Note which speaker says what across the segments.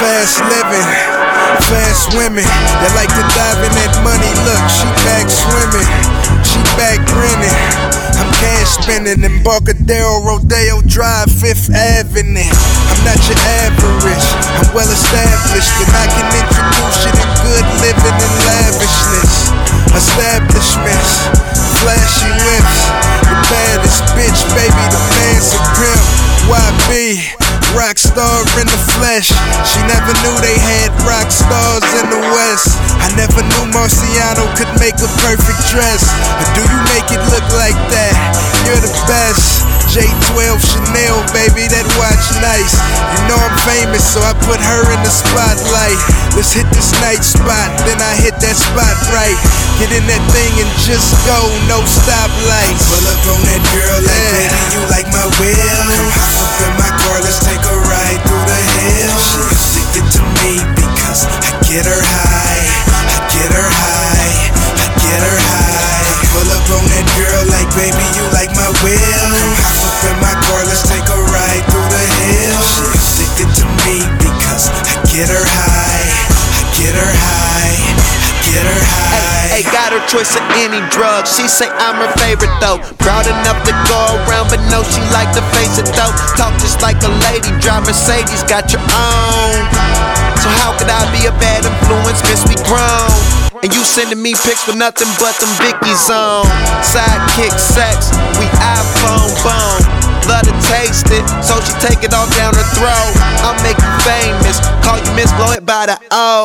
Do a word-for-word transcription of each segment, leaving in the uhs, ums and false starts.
Speaker 1: fast living, fast women that like to dive in that money. Look, she back swimming, she back grinning. I'm cash spending, Embarcadero, Rodeo Drive, Fifth Avenue. I'm not your average, I'm well established, and I can introduce you to good living and lavishness. Establishments, flashy whips, the baddest bitch, baby, the man's a pimp. Y B, rock star in the flesh. She never knew they had rock stars in the West. I never knew Marciano could make a perfect dress. But do you make it look like that? You're the best. J twelve Chanel, baby, that watch nice. You know I'm famous, so I put her in the spotlight. Let's hit this night spot, then I hit that spot right. Get in that thing and just go, no stoplights.
Speaker 2: Pull up on that girl like, yeah. Baby, you like my will. Come hop up in my car, let's take a ride through the hills. She addicted to me because I get her high. I get her high. I get her high. Pull up on that girl like, baby, you like my will. Come hop up in my car, let's take a ride through the hills. She addicted to me because I get her high. I get her high. I get her high.
Speaker 3: Hey, got her choice of any drug. She say I'm her favorite though. Proud enough to go around, but no, she like to face it though. Talk just like a lady, drive Mercedes, got your own. So how could I be a bad influence? Miss, we grown. And you sending me pics with nothing but them Vickies on. Sidekick sex, we iPhone bone. Love to taste it, so she take it all down her throat. I'll make you famous, call you Miss, blow it by the O.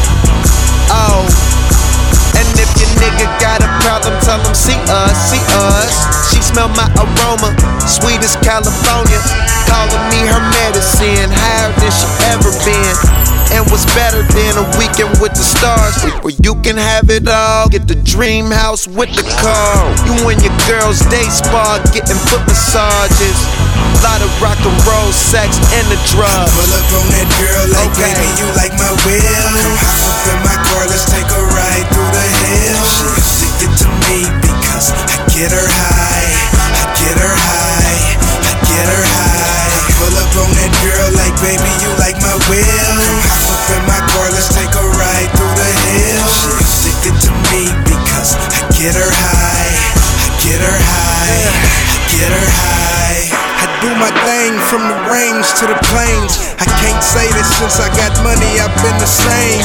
Speaker 3: Oh. And if your nigga got a problem, tell him see us, see us. She smell my aroma, sweet as California. Calling me her medicine, higher than she ever been. And what's better than a weekend with the stars, where you can have it all, get the dream house with the car. You and your girl's day spa, getting foot massages. Lot of rock and roll, sex, and the drugs.
Speaker 2: Pull up on that girl like,
Speaker 3: okay.
Speaker 2: Baby, you like my will. Come hop up in my car, let's take a ride through the hills. She addicted to me because I get her high. I get her high. I get her high. Pull up on that girl like, baby, you like my will. Come hop up in my car, let's take a ride through the hills. She addicted to me because I get her high. I get her high. I get her high.
Speaker 1: I do my thing from the range to the plains. I can't say that since I got money I've been the same.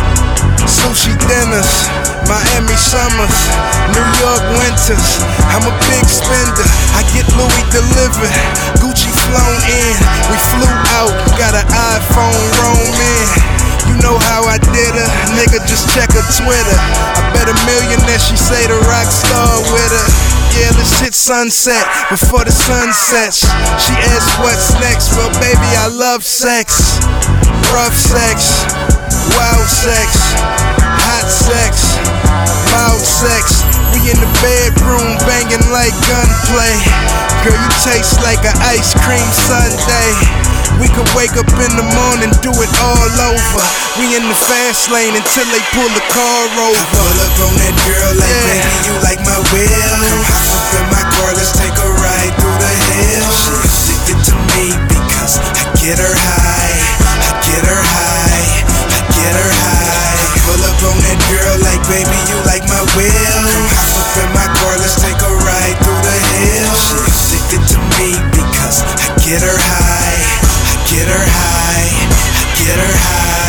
Speaker 1: Sushi dinners, Miami summers, New York winters. I'm a big spender, I get Louis delivered, Gucci flown in, we flew out, got an iPhone roam in. You know how I did her, nigga, just check her Twitter. I bet a million that she say the rock star with her. Yeah, let's hit sunset before the sun sets. She asked what's next, well baby I love sex. Rough sex, wild sex, hot sex, mild sex. We in the bedroom banging like gunplay. Girl, you taste like an ice cream sundae. We could wake up in the morning, do it all over. We in the fast lane until they pull the car over.
Speaker 2: I pull up on that girl like, yeah. Baby, you like my will. Come hop up in my car, let's take a ride through the hills. She addicted to me because I get her high. I get her high. I get her high. Pull up on that girl like, baby, you like my will. Come hop up in my car, let's take a ride through the hills. She addicted to me because I get her high. I get her high. I get her high.